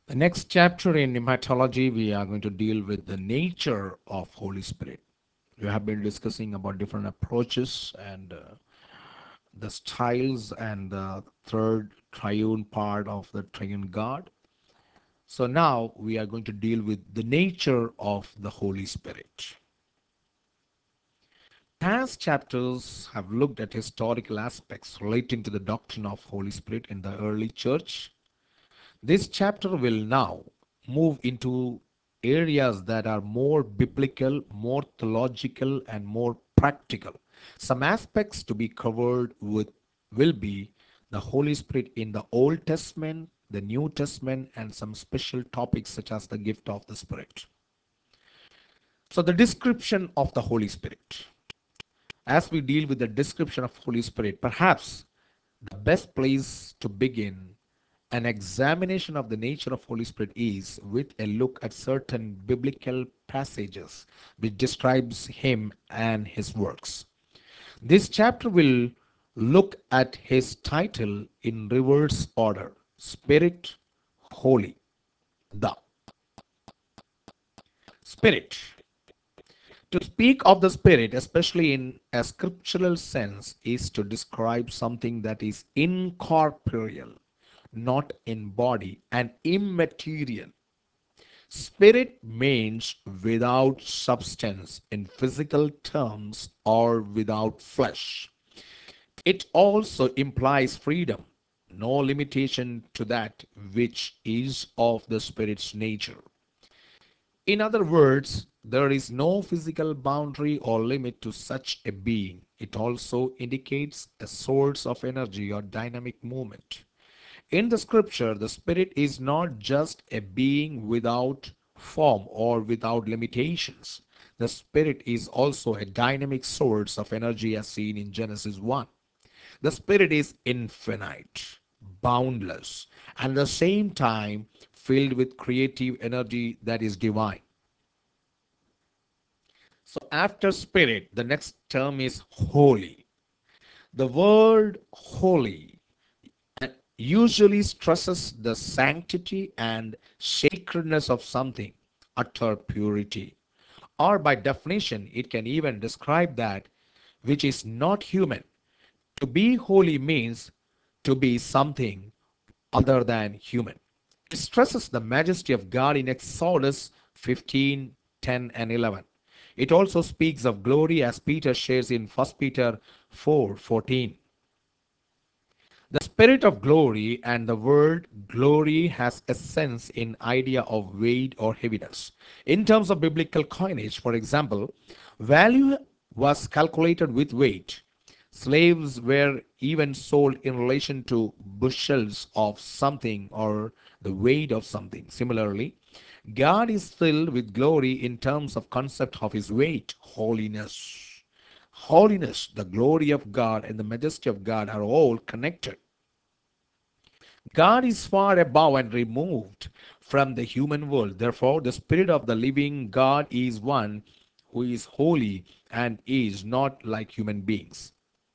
The next chapter in pneumatology, we are going to deal with the nature of Holy Spirit. We have been discussing about different approaches and the styles and the third triune part of the triune God. So now we are going to deal with the nature of the Holy Spirit. Past chapters have looked at historical aspects relating to the doctrine of Holy Spirit in the early church. This chapter will now move into areas that are more biblical, more theological, and more practical. Some aspects to be covered with will be the Holy Spirit in the Old Testament, the New Testament, and some special topics such as the gift of the Spirit. So, the description of the Holy Spirit. As we deal with the description of Holy Spirit, perhaps the best place to begin an examination of the nature of Holy Spirit is with a look at certain biblical passages which describes him and his works. This chapter will look at his title in reverse order: Spirit, Holy, the Spirit. To speak of the Spirit, especially in a scriptural sense, is to describe something that is incorporeal, not in body, and immaterial. Spirit means without substance in physical terms or without flesh. It also implies freedom, no limitation to that which is of the Spirit's nature. In other words, there is no physical boundary or limit to such a being. It also indicates a source of energy or dynamic movement. In the scripture, the Spirit is not just a being without form or without limitations. The Spirit is also a dynamic source of energy as seen in Genesis 1. The Spirit is infinite, boundless, and at the same time filled with creative energy that is divine. So after Spirit, the next term is holy. The word holy usually stresses the sanctity and sacredness of something, utter purity. Or by definition, it can even describe that which is not human. To be holy means to be something other than human. It stresses the majesty of God in Exodus 15, 10, and 11. It also speaks of glory as Peter shares in 1 Peter 4, 14. The spirit of glory and the word glory has a sense in idea of weight or heaviness. In terms of biblical coinage, for example, value was calculated with weight. Slaves were even sold in relation to bushels of something or the weight of something. Similarly, God is filled with glory in terms of concept of his weight, holiness. Holiness, the glory of God and the majesty of God are all connected. God is far above and removed from the human world. Therefore, the Spirit of the living God is one who is holy and is not like human beings.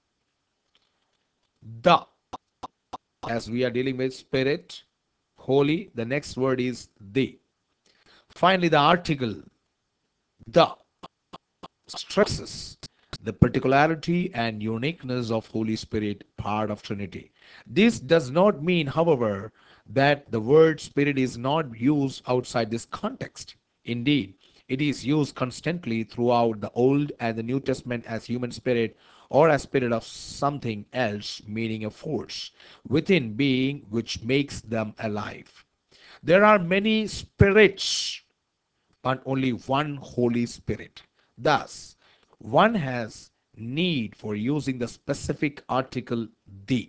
The, as we are dealing with Spirit, holy, the next word is the. Finally, the article the stresses the particularity and uniqueness of Holy Spirit, part of Trinity. This does not mean, however, that the word Spirit is not used outside this context. Indeed, it is used constantly throughout the Old and the New Testament as human spirit or as spirit of something else, meaning a force within being which makes them alive. There are many spirits but only one Holy Spirit. Thus, one has need for using the specific article the.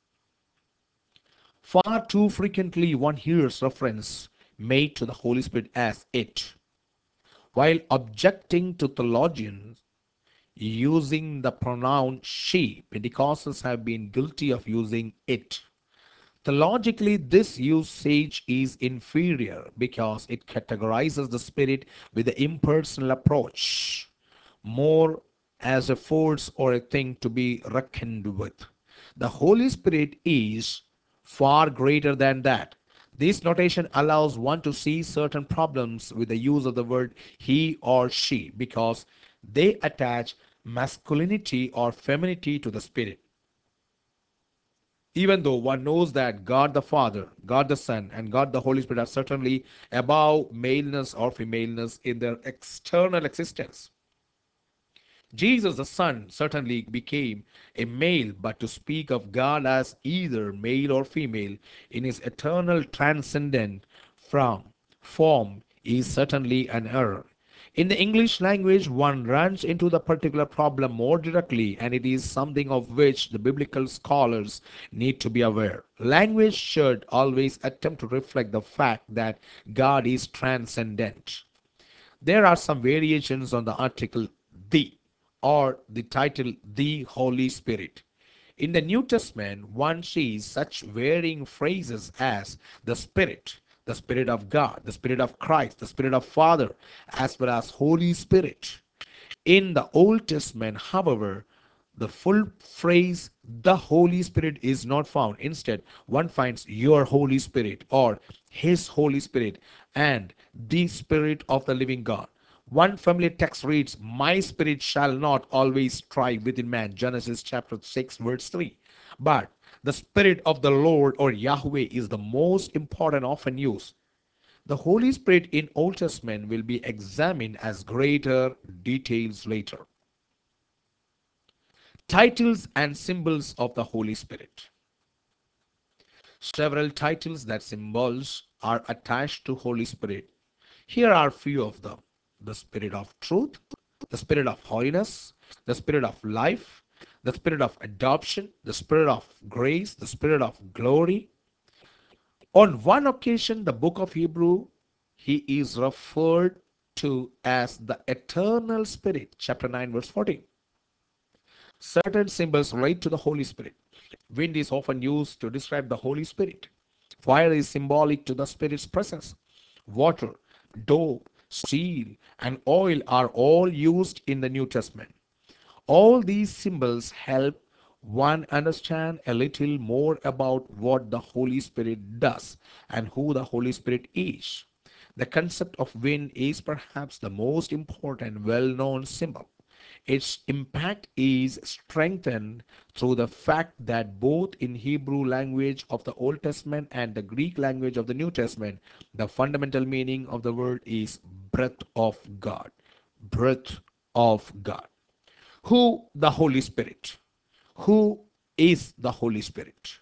Far too frequently, one hears reference made to the Holy Spirit as it, while objecting to theologians using the pronoun she. Pentecostals have been guilty of using it. Theologically, this usage is inferior because it categorizes the Spirit with the impersonal approach, more as a force or a thing to be reckoned with. The Holy Spirit is far greater than that. This notation allows one to see certain problems with the use of the word he or she because they attach masculinity or femininity to the spirit. Even though one knows that God the Father, God the Son, and God the Holy Spirit are certainly above maleness or femaleness in their external existence. Jesus the Son certainly became a male, but to speak of God as either male or female in his eternal transcendent from form is certainly an error. In the English language, one runs into the particular problem more directly, and it is something of which the biblical scholars need to be aware. Language should always attempt to reflect the fact that God is transcendent. There are some variations on the article the or the title the Holy Spirit. In the New Testament, one sees such varying phrases as the Spirit of God, the Spirit of Christ, the Spirit of Father, as well as Holy Spirit. In the Old Testament, however, the full phrase the Holy Spirit is not found. Instead, one finds your Holy Spirit or His Holy Spirit and the Spirit of the living God. One familiar text reads, my spirit shall not always strive within man. Genesis chapter 6, verse 3. But the Spirit of the Lord or Yahweh is the most important often used. The Holy Spirit in Old Testament will be examined as greater details later. Titles and symbols of the Holy Spirit. Several titles that symbols are attached to Holy Spirit. Here are few of them. The Spirit of Truth, the Spirit of Holiness, the Spirit of Life, the Spirit of Adoption, the Spirit of Grace, the Spirit of Glory. On one occasion, the book of Hebrew, he is referred to as the eternal Spirit, chapter 9, verse 14. Certain symbols relate to the Holy Spirit. Wind is often used to describe the Holy Spirit. Fire is symbolic to the Spirit's presence. Water, dough, steel, and oil are all used in the New Testament. All these symbols help one understand a little more about what the Holy Spirit does and who the Holy Spirit is. The concept of wind is perhaps the most important well known symbol. Its impact is strengthened through the fact that both in Hebrew language of the Old Testament and the Greek language of the New Testament, the fundamental meaning of the word is breath of God. Breath of God. Who the Holy Spirit? Who is the Holy Spirit?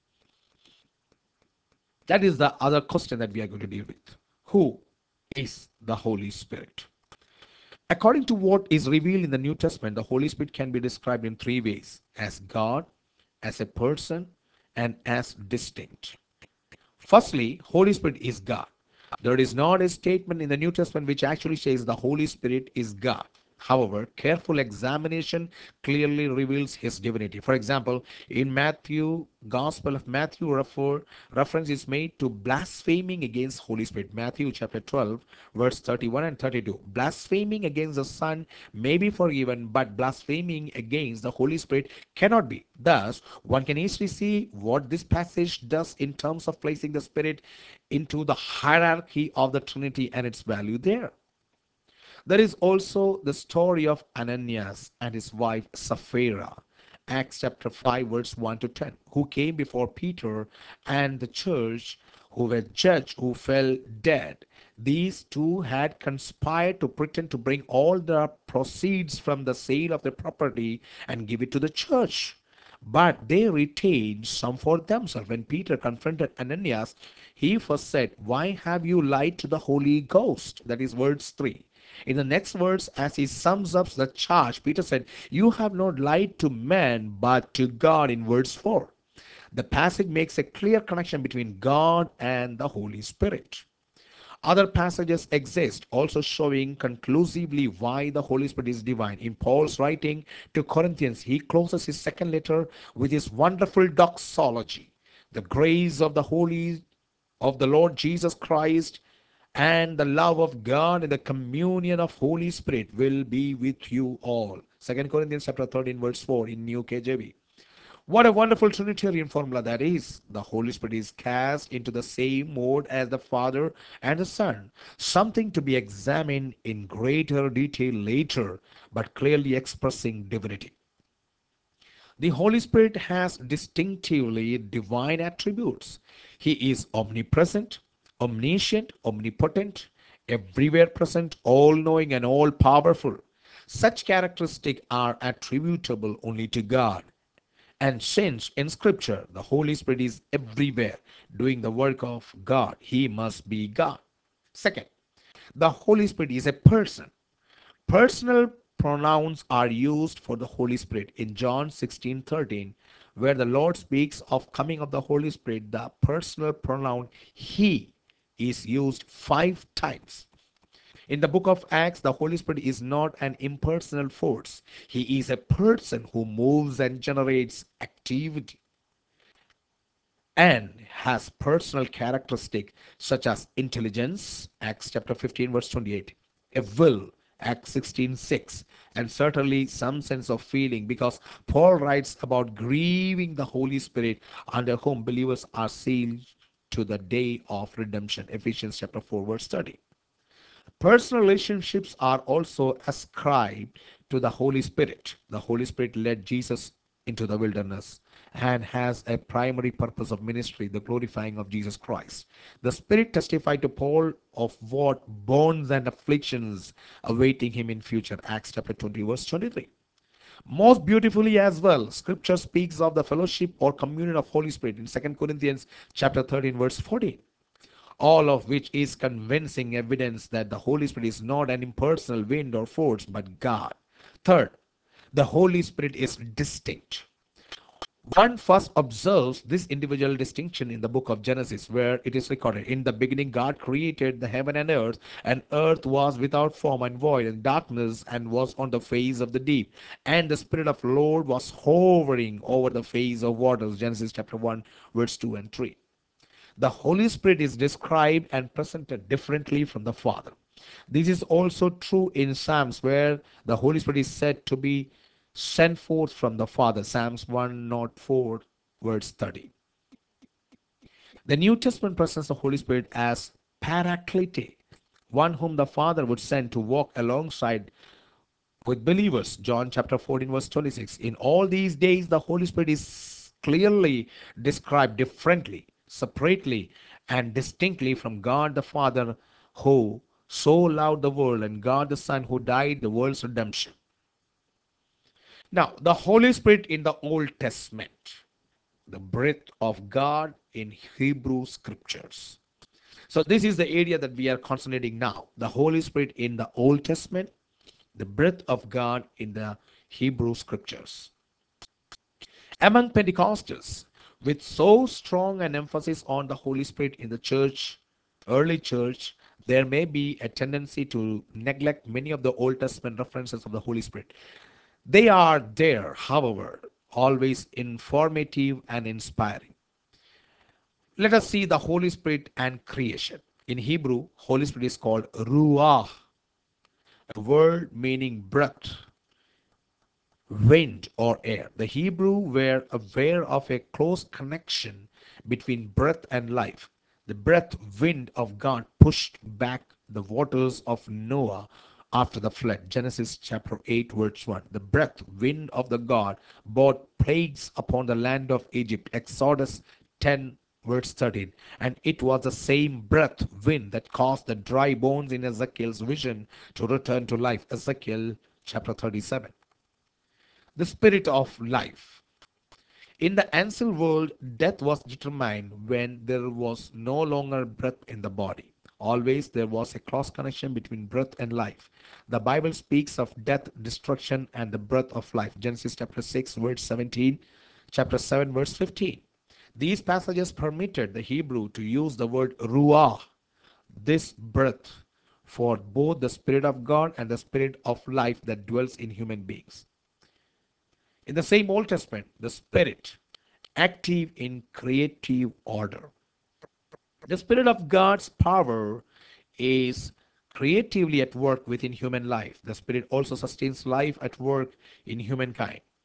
That is the other question that we are going to deal with. Who is the Holy Spirit? According to what is revealed in the New Testament, the Holy Spirit can be described in three ways: as God, as a person, and as distinct. Firstly, Holy Spirit is God. There is not a statement in the New Testament which actually says the Holy Spirit is God. However, careful examination clearly reveals his divinity. For example, in Matthew, Gospel of Matthew, reference is made to blaspheming against Holy Spirit. Matthew chapter 12, verse 31 and 32. Blaspheming against the Son may be forgiven, but blaspheming against the Holy Spirit cannot be. Thus, one can easily see what this passage does in terms of placing the Spirit into the hierarchy of the Trinity and its value there. There is also the story of Ananias and his wife Sapphira, Acts chapter 5, verse 1 to 10, who came before Peter and the church, who were judged, who fell dead. These two had conspired to pretend to bring all the proceeds from the sale of their property and give it to the church. But they retained some for themselves. When Peter confronted Ananias, he first said, why have you lied to the Holy Ghost? That is verse 3. In the next verse, as he sums up the charge, Peter said, you have not lied to men, but to God, in verse 4. The passage makes a clear connection between God and the Holy Spirit. Other passages exist also showing conclusively why the Holy Spirit is divine. In Paul's writing to Corinthians, he closes his second letter with his wonderful doxology. The grace of the Holy of the Lord Jesus Christ and the love of God and the communion of Holy Spirit will be with you all. Second Corinthians chapter 13 verse 4 in New KJV. What a wonderful Trinitarian formula that is. The Holy Spirit is cast into the same mode as the Father and the Son, something to be examined in greater detail later, but clearly expressing divinity. The Holy Spirit has distinctively divine attributes. He is omnipresent, omniscient, omnipotent, everywhere present, all knowing, and all powerful. Such characteristics are attributable only to God. And since in Scripture the Holy Spirit is everywhere doing the work of God, He must be God. Second, the Holy Spirit is a person. Personal pronouns are used for the Holy Spirit in John 16:13, where the Lord speaks of coming of the Holy Spirit. The personal pronoun He is used 5 times. In the book of Acts, the Holy Spirit is not an impersonal force. He is a person who moves and generates activity and has personal characteristics such as intelligence, Acts chapter 15, verse 28, a will, Acts 16:6, and certainly some sense of feeling, because Paul writes about grieving the Holy Spirit under whom believers are sealed to the day of redemption, Ephesians chapter 4, verse 30. Personal relationships are also ascribed to the Holy Spirit. The Holy Spirit led Jesus into the wilderness and has a primary purpose of ministry, the glorifying of Jesus Christ. The Spirit testified to Paul of what bonds and afflictions awaiting him in future, Acts chapter 20, verse 23. Most beautifully as well, Scripture speaks of the fellowship or communion of Holy Spirit in 2 Corinthians chapter 13, verse 14, all of which is convincing evidence that the Holy Spirit is not an impersonal wind or force, but God. Third, the Holy Spirit is distinct. One first observes this individual distinction in the book of Genesis, where it is recorded, in the beginning God created the heaven and earth was without form and void, and darkness and was on the face of the deep. And the Spirit of the Lord was hovering over the face of waters. Genesis chapter 1, verse 2 and 3. The Holy Spirit is described and presented differently from the Father. This is also true in Psalms, where the Holy Spirit is said to be sent forth from the Father. Psalms 104, verse 30. The New Testament presents the Holy Spirit as Paraclete, one whom the Father would send to walk alongside with believers. John chapter 14, verse 26. In all these days, the Holy Spirit is clearly described differently, separately, and distinctly from God the Father, who so loved the world, and God the Son, who died the world's redemption. Now, the Holy Spirit in the Old Testament, the breath of God in Hebrew scriptures. So, this is the area that we are concentrating now. The Holy Spirit in the Old Testament, the breath of God in the Hebrew scriptures. Among Pentecostals, with so strong an emphasis on the Holy Spirit in the church, early church, there may be a tendency to neglect many of the Old Testament references of the Holy Spirit. They are there, however, always informative and inspiring. Let us see the Holy Spirit and creation. In Hebrew, Holy Spirit is called Ruach, a word meaning breath, wind, or air. The Hebrew were aware of a close connection between breath and life. The breath wind of God pushed back the waters of Noah after the flood. Genesis chapter 8, verse 1. The breath wind of the God brought plagues upon the land of Egypt. Exodus 10, verse 13. And it was the same breath wind that caused the dry bones in Ezekiel's vision to return to life. Ezekiel chapter 37. The spirit of life. In the ancient world, death was determined when there was no longer breath in the body. Always there was a close connection between breath and life. The Bible speaks of death, destruction, and the breath of life. Genesis chapter 6, verse 17, chapter 7, verse 15. These passages permitted the Hebrew to use the word ruah, this breath, for both the Spirit of God and the Spirit of life that dwells in human beings. In the same Old Testament, the Spirit, active in creative order. The Spirit of God's power is creatively at work within human life. The Spirit also sustains life at work in humankind.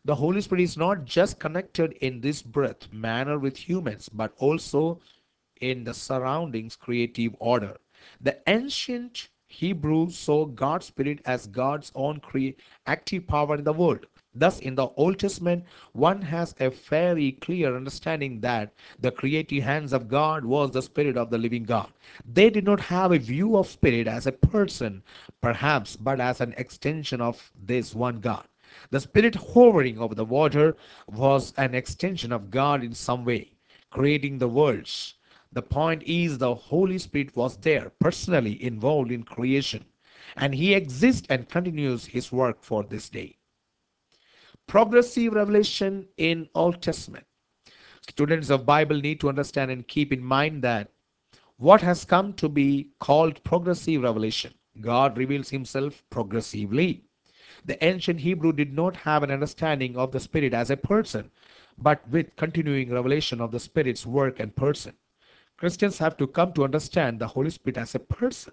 The Holy Spirit is not just connected in this breath manner with humans, but also in the surroundings creative order. The ancient Hebrews saw God's Spirit as God's own active power in the world. Thus, in the Old Testament, one has a very clear understanding that the creative hands of God was the Spirit of the living God. They did not have a view of Spirit as a person, perhaps, but as an extension of this one God. The Spirit hovering over the water was an extension of God in some way, creating the worlds. The point is, the Holy Spirit was there, personally involved in creation, and He exists and continues His work for this day. Progressive revelation in Old Testament. Students of Bible need to understand and keep in mind that what has come to be called progressive revelation. God reveals Himself progressively. The ancient Hebrew did not have an understanding of the Spirit as a person, but with continuing revelation of the Spirit's work and person. Christians have to come to understand the Holy Spirit as a person.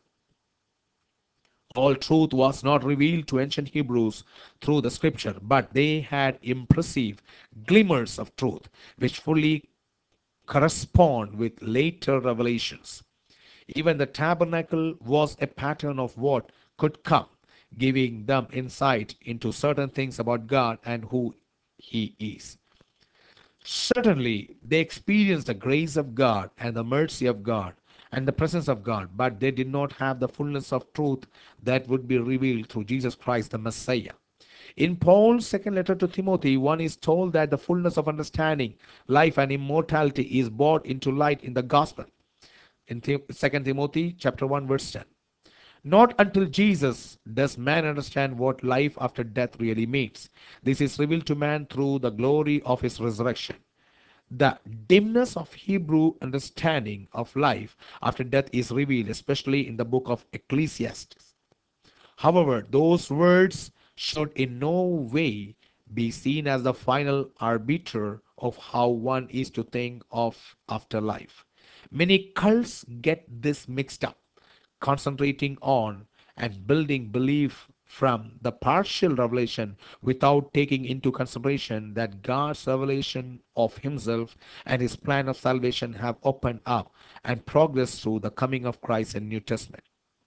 All truth was not revealed to ancient Hebrews through the scripture, but they had impressive glimmers of truth which fully correspond with later revelations. Even the tabernacle was a pattern of what could come, giving them insight into certain things about God and who He is. Certainly, they experienced the grace of God and the mercy of God and the presence of God, but they did not have the fullness of truth that would be revealed through Jesus Christ the Messiah. In Paul's second letter to Timothy, one is told that the fullness of understanding, life, and immortality is brought into light in the gospel. In 2 Timothy chapter 1, verse 10. Not until Jesus does man understand what life after death really means. This is revealed to man through the glory of his resurrection. The dimness of Hebrew understanding of life after death is revealed, especially in the book of Ecclesiastes. However, those words should in no way be seen as the final arbiter of how one is to think of afterlife. Many cults get this mixed up, concentrating on and building belief from the partial revelation without taking into consideration that God's revelation of Himself and His plan of salvation have opened up and progressed through the coming of Christ in New Testament.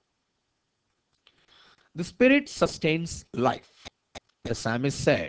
The Spirit sustains life. The psalmist said,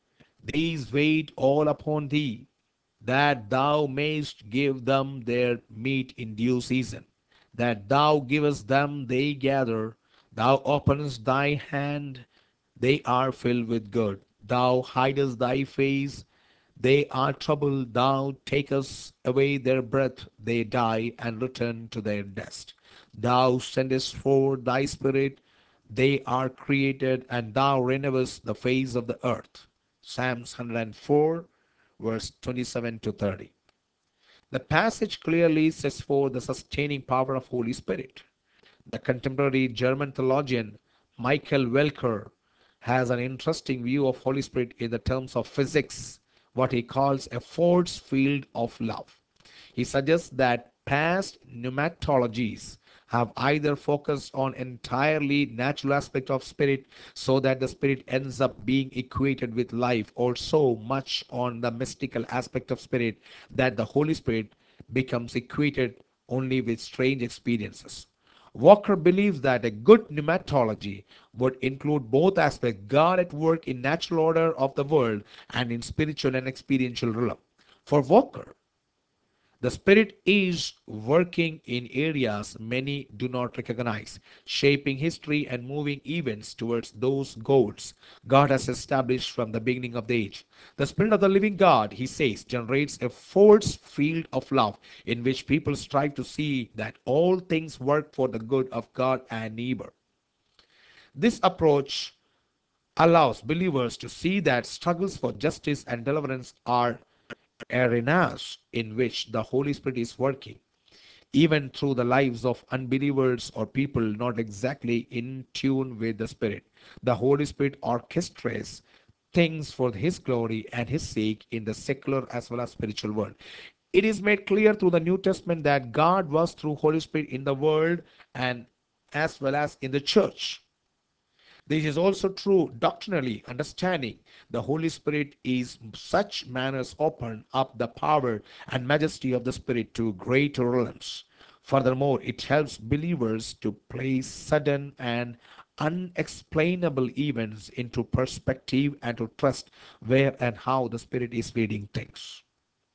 these wait all upon thee, that thou mayst give them their meat in due season. That thou givest them, they gather. Thou openest thy hand, they are filled with good. Thou hidest thy face, they are troubled. Thou takest away their breath, they die and return to their dust. Thou sendest forth thy spirit, they are created, and thou renewest the face of the earth. Psalms 104, verse 27 to 30. The passage clearly sets forth the sustaining power of Holy Spirit. The contemporary German theologian Michael Welker has an interesting view of Holy Spirit in the terms of physics, what he calls a force field of love. He suggests that past pneumatologies have either focused on entirely natural aspect of spirit so that the spirit ends up being equated with life, or so much on the mystical aspect of spirit that the Holy Spirit becomes equated only with strange experiences. Walker believes that a good pneumatology would include both aspects, God at work in natural order of the world and in spiritual and experiential realm. For Walker, the Spirit is working in areas many do not recognize, shaping history and moving events towards those goals God has established from the beginning of the age. The Spirit of the living God, he says, generates a force field of love in which people strive to see that all things work for the good of God and neighbor. This approach allows believers to see that struggles for justice and deliverance are arenas in which the Holy Spirit is working, even through the lives of unbelievers or people not exactly in tune with the Spirit. The Holy Spirit orchestrates things for His glory and His sake in the secular as well as spiritual world. It is made clear through the New Testament that God was through Holy Spirit in the world and as well as in the church. This is also true doctrinally. Understanding the Holy Spirit is such manners open up the power and majesty of the Spirit to greater realms. Furthermore, it helps believers to place sudden and unexplainable events into perspective and to trust where and how the Spirit is leading things.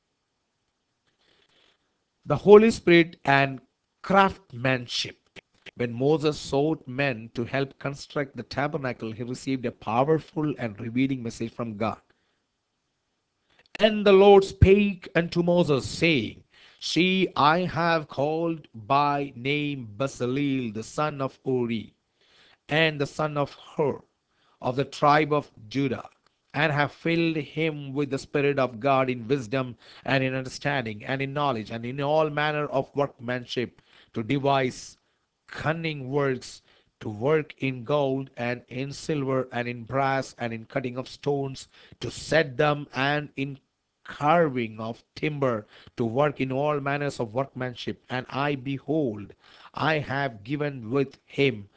The Holy Spirit and craftsmanship. When Moses sought men to help construct the tabernacle, he received a powerful and revealing message from God. And the Lord spake unto Moses, saying, See, I have called by name Bezaleel, the son of Uri, and the son of Hur, of the tribe of Judah, and have filled him with the Spirit of God in wisdom and in understanding and in knowledge and in all manner of workmanship, to devise cunning works, to work in gold and in silver and in brass and in cutting of stones, to set them, and in carving of timber, to work in all manners of workmanship. And I, behold, I have given with him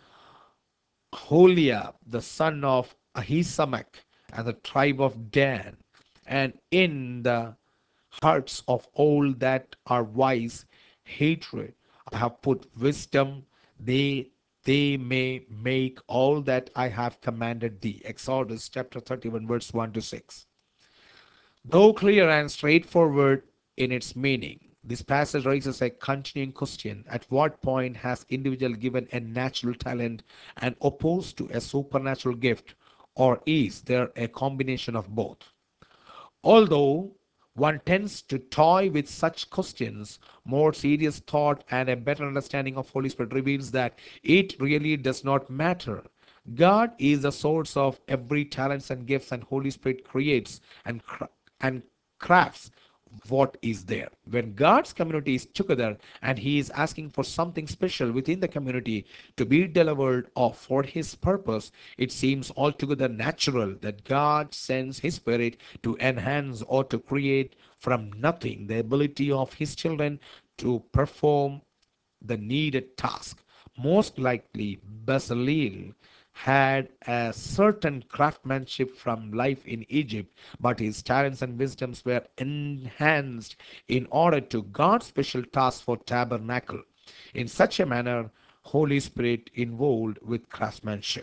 Holiab, the son of Ahisamach, and the tribe of Dan, and in the hearts of all that are wise, hatred. I have put wisdom, they may make all that I have commanded thee. Exodus chapter 31, verse 1 to 6. Though clear and straightforward in its meaning, this passage raises a continuing question. At what point has individual given a natural talent and opposed to a supernatural gift, or is there a combination of both? Although one tends to toy with such questions, more serious thought and a better understanding of Holy Spirit reveals that it really does not matter. God is the source of every talents and gifts, and Holy Spirit creates and crafts what is there. When God's community is together and He is asking for something special within the community to be delivered or for His purpose, it seems altogether natural that God sends His Spirit to enhance or to create from nothing the ability of His children to perform the needed task. Most likely, Bezalel had a certain craftsmanship from life in Egypt, but his talents and wisdoms were enhanced in order to God's special task for tabernacle. In such a manner, Holy Spirit involved with craftsmanship.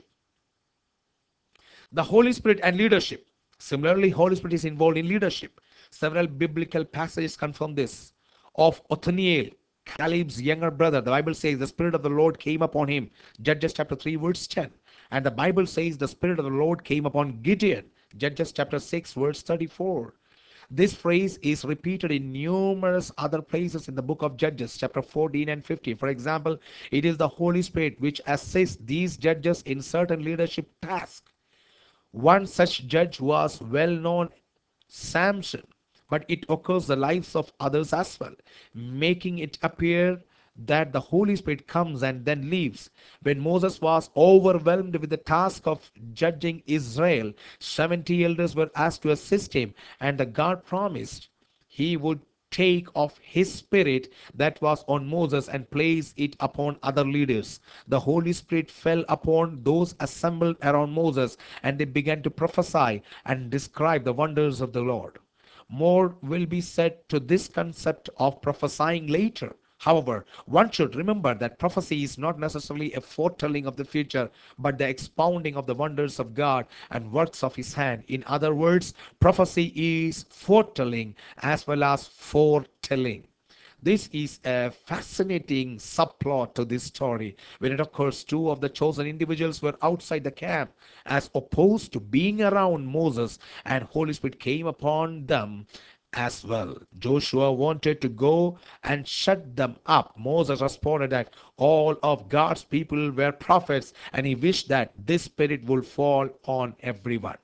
The Holy Spirit and leadership. Similarly, Holy Spirit is involved in leadership. Several biblical passages confirm this. Of Othniel, Caleb's younger brother, the Bible says the Spirit of the Lord came upon him. Judges chapter 3, verse 10. And the Bible says the Spirit of the Lord came upon Gideon. Judges chapter 6, verse 34. This phrase is repeated in numerous other places in the book of Judges, chapter 14 and 15. For example, it is the Holy Spirit which assists these judges in certain leadership tasks. One such judge was well known, Samson, but it occurs the lives of others as well, making it appear that the Holy Spirit comes and then leaves. When Moses was overwhelmed with the task of judging Israel, 70 elders were asked to assist him, and the God promised he would take of his spirit that was on Moses and place it upon other leaders. The Holy Spirit fell upon those assembled around Moses, and they began to prophesy and describe the wonders of the Lord. More will be said to this concept of prophesying later. However, one should remember that prophecy is not necessarily a foretelling of the future, but the expounding of the wonders of God and works of His hand. In other words, prophecy is foretelling as well as foretelling. This is a fascinating subplot to this story. When it occurs, two of the chosen individuals were outside the camp as opposed to being around Moses, and Holy Spirit came upon them as well. Joshua wanted to go and shut them up. Moses responded that all of God's people were prophets, and he wished that this spirit would fall on everyone.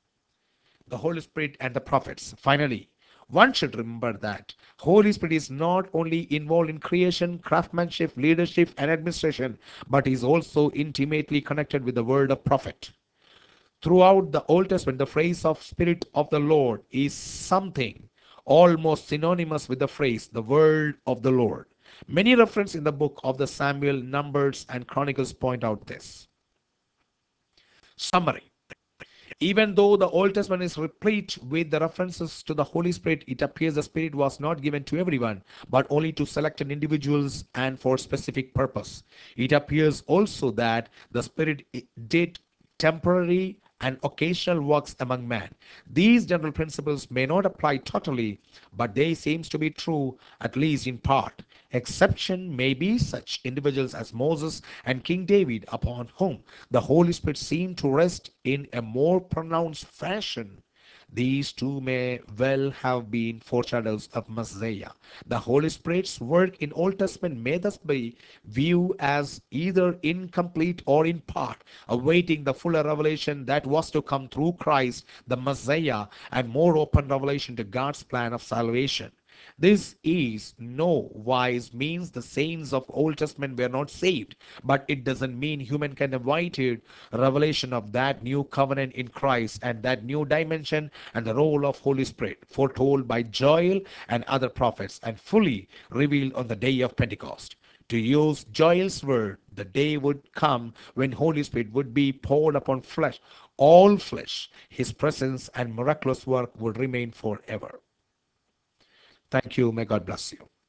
The Holy Spirit and the prophets. Finally, one should remember that Holy Spirit is not only involved in creation, craftsmanship, leadership, and administration, but is also intimately connected with the word of prophet. Throughout the Old Testament, the phrase of Spirit of the Lord is something almost synonymous with the phrase the word of the Lord. Many references in the book of the Samuel, Numbers, and Chronicles point out this. Summary. Even though the Old Testament is replete with the references to the Holy Spirit, it appears the Spirit was not given to everyone, but only to selected individuals and for specific purpose. It appears also that the Spirit did temporary and occasional works among men. These general principles may not apply totally, but they seems to be true at least in part. Exception may be such individuals as Moses and King David, upon whom the Holy Spirit seemed to rest in a more pronounced fashion. These two may well have been foreshadows of Messiah. The Holy Spirit's work in Old Testament may thus be viewed as either incomplete or in part, awaiting the fuller revelation that was to come through Christ, the Messiah, and more open revelation to God's plan of salvation. This is no wise means the saints of Old Testament were not saved, but it doesn't mean humankind avoided revelation of that new covenant in Christ and that new dimension and the role of Holy Spirit, foretold by Joel and other prophets and fully revealed on the day of Pentecost. To use Joel's word, the day would come when Holy Spirit would be poured upon flesh, all flesh. His presence and miraculous work would remain forever. Thank you. May God bless you.